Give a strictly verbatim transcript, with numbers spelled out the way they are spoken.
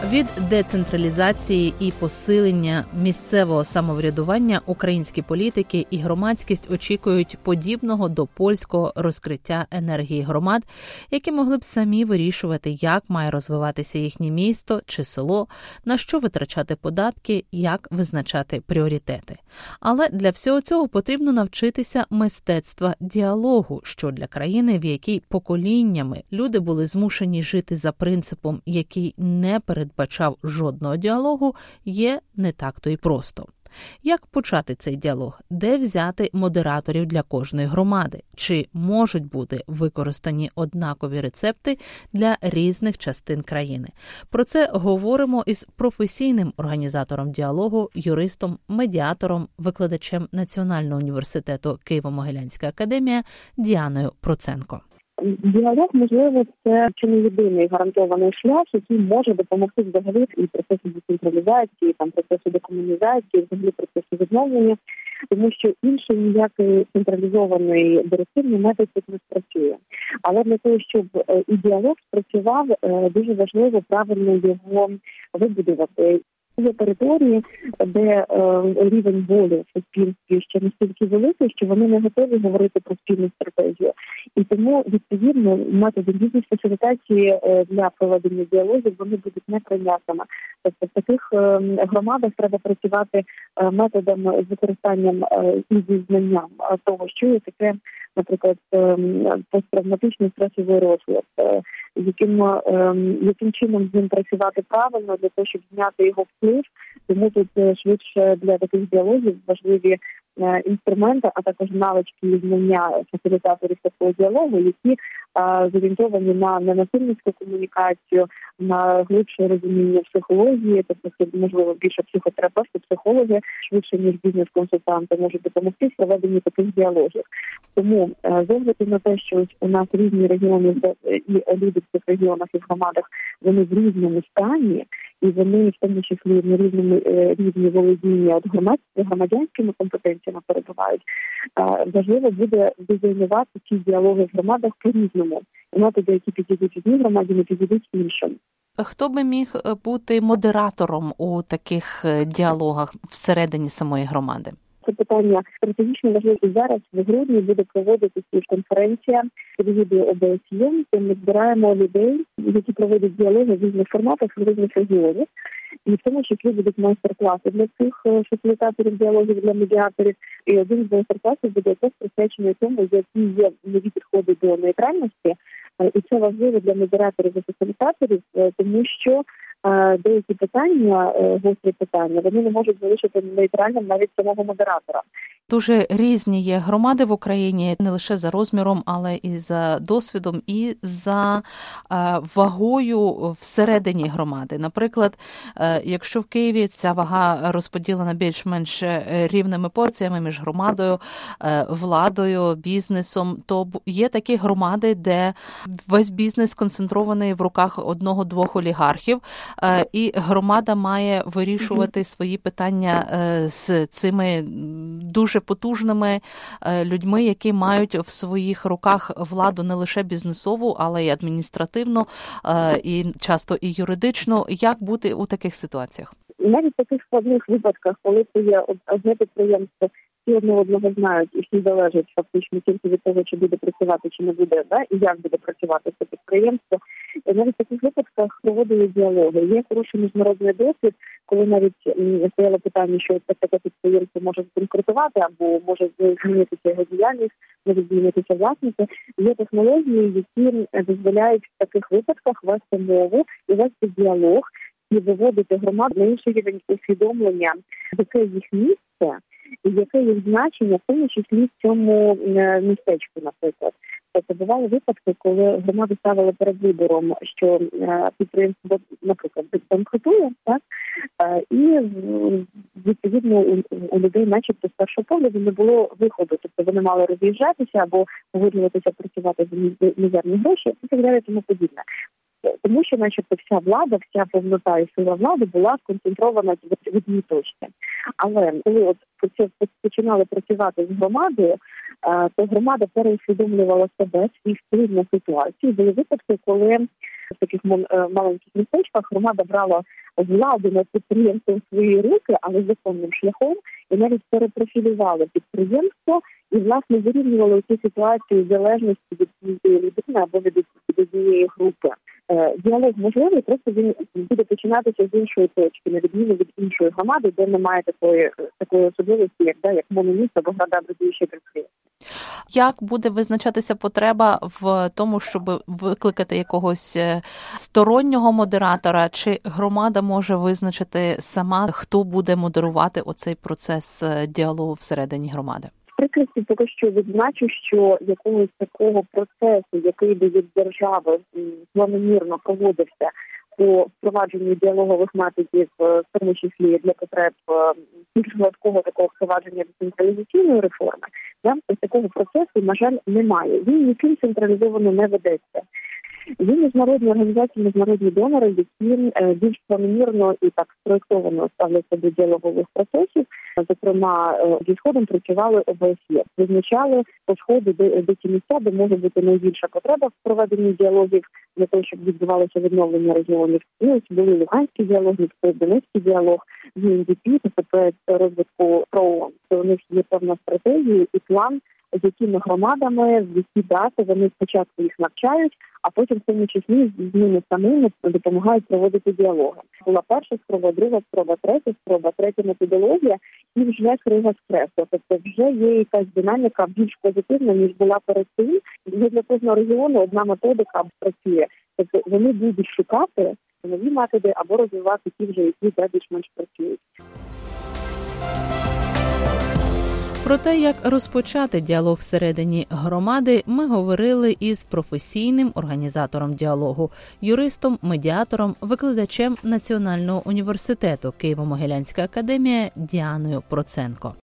Від децентралізації і посилення місцевого самоврядування українські політики і громадськість очікують подібного до польського розкриття енергії громад, які могли б самі вирішувати, як має розвиватися їхнє місто чи село, на що витрачати податки, як визначати пріоритети. Але для всього цього потрібно навчитися мистецтва діалогу, що для країни, в якій поколіннями люди були змушені жити за принципом, який не передбачав бачав жодного діалогу, є не так-то й просто. Як почати цей діалог? Де взяти модераторів для кожної громади? Чи можуть бути використані однакові рецепти для різних частин країни? Про це говоримо із професійним організатором діалогу, юристом, медіатором, викладачем Національного університету Києво-Могилянська академія Діаною Проценко. Діалог, можливо, це чи не єдиний гарантований шлях, який може допомогти взагалі і процесу децентралізації, там процесу декомунізації, взагалі процесу відновлення, тому що інший ніякий централізований директивний метод тут не спрацює. Але для того, щоб і діалог спрацював, дуже важливо правильно його вибудувати. Є території, де е, рівень волі в суспільстві ще настільки великий, що вони не готові говорити про спільну стратегію. І тому, відповідно, методи бізнес-фасилітації е, для проведення діалогів, вони будуть неприйнятними. Тобто в таких е, громадах треба працювати е, методом з використанням е, і зі знанням того, що є таке, наприклад, е, посттравматичний стресовий розлад, е, яким, е, яким чином з ним працювати правильно для того, щоб зняти його вплив. Тому тут швидше для таких діалогів важливі е, інструменти, а також навички і знання фасилітаторів такого діалогу, які е, зорієнтовані на ненасильницьку комунікацію, на глибше розуміння психології, тобто це, можливо, більше психотерапевти, психологи, швидше, ніж бізнес-консультанти, можуть допомогти в проведенні таких діалогів. Тому е, з огляду на те, що у нас різні регіони і люди в цих регіонах і в громадах, вони в різному стані, і вони в тому числі на різному рівні володіння от громадськими, громадянськими компетенціями перебувають, важливо буде дизайнувати ці діалоги в громадах по-різному. Методи, які підійдуть одній громаді, не підійдуть іншим. Хто би міг бути модератором у таких діалогах всередині самої громади? Це питання стратегічно важливе. Зараз в грудні буде проводитися конференція під егідою О Б С Є. Ми збираємо людей, які проводять діалоги в різних форматах, в різних регіонах. І в тому числі будуть майстер-класи для цих фасилітаторів діалогів, для медіаторів. І один з майстер-класів буде якраз присвячений тому, які є нові підходи до нейтральності. І це важливо для модераторів і фасилітаторів, тому що деякі питання, гострі питання, вони не можуть залишити нейтральним навіть самого модератора. Дуже різні є громади в Україні, не лише за розміром, але і за досвідом, і за е, вагою всередині громади. Наприклад, е, якщо в Києві ця вага розподілена більш-менш рівними порціями між громадою, е, владою, бізнесом, то є такі громади, де весь бізнес сконцентрований в руках одного-двох олігархів, е, і громада має вирішувати свої питання е, з цими дуже потужними людьми, які мають в своїх руках владу не лише бізнесову, але й адміністративну, і часто і юридичну. Як бути у таких ситуаціях? Навіть в таких складних випадках, коли це є одне підприємство, всі одне одного знають, і всі залежать фактично тільки від того, чи буде працювати, чи не буде, да? І як буде працювати це підприємство. І навіть в таких випадках проводили діалоги. Є хороший міжнародний досвід, коли навіть стояло питання, що таке підприємство може збанкрутувати або може змінитися його діяльність, може змінитися власники. Є технології, які дозволяють в таких випадках вести мову і вести діалог і виводити громаду на інший рівень усвідомлення, яке їх місце і яке їх значення, в тому числі в цьому містечку, наприклад. Тобто бували випадки, коли громади ставили перед вибором, що підприємство, наприклад, банкрутує, так, і відповідно у, у людей начебто з першого погляду не було виходу. Тобто вони мали роз'їжджатися або погоджуватися працювати за мізерні гроші і так далі, тому подібне. Тому що, начебто, вся влада, вся повнота і сила влади була сконцентрована в одній точці. Але коли от починали працювати з громадою, то громада переусвідомлювала себе, свій вплив на ситуацію. Були випадки, коли в таких маленьких містечках громада брала владу над підприємством в свої руки, але законним шляхом, і навіть перепрофілювали підприємство і, власне, вирівнювали ці ситуації залежності від цієї людини або від однієї групи. Діалог можливий, просто він буде починатися з іншої точки, на відміну від іншої громади, де немає такої такої особливості, як да, як мономіст або града будуючі підприємства. Як буде визначатися потреба в тому, щоб викликати якогось стороннього модератора, чи громада може визначити сама, хто буде модерувати оцей процес діалогу всередині громади? В прикладі поки що відзначу, що якогось такого процесу, який би від держави планомірно проводився по впровадженню діалогових методів, в тому числі для потреб більш гладкого такого впровадження децентралізаційної реформи, там ось такого процесу, на жаль, немає. Він нічим централізовано не ведеться. Є міжнародні організації, міжнародні донори, які більш планомірно і так спроєктовано ставляться до діалогових процесів. Зокрема, зі Сходом працювали О Б С Є, визначали по Сходу, де, де ті місця, де може бути найбільша потреба в проведенні діалогів для того, щоб відбувалося відновлення регіонів. І ось були Луганський діалог, Донецький діалог, Ю Ен Ді Пі, тобто проект розвитку ПРО. У них є певна стратегія і план, з якими громадами, в які дати вони спочатку їх навчають, а потім в тому числі з ними самими допомагають проводити діалоги. Була перша спроба, друга спроба, третя спроба, третя методологія і вже крига з кресла. Тобто вже є якась динаміка більш позитивна, ніж була перед цим. І для кожного регіону одна методика працює. Тобто вони будуть шукати нові методи або розвивати ті вже, які більш-менш працюють. Про те, як розпочати діалог всередині громади, ми говорили із професійним організатором діалогу, юристом, медіатором, викладачем Національного університету Києво-Могилянська академія Діаною Проценко.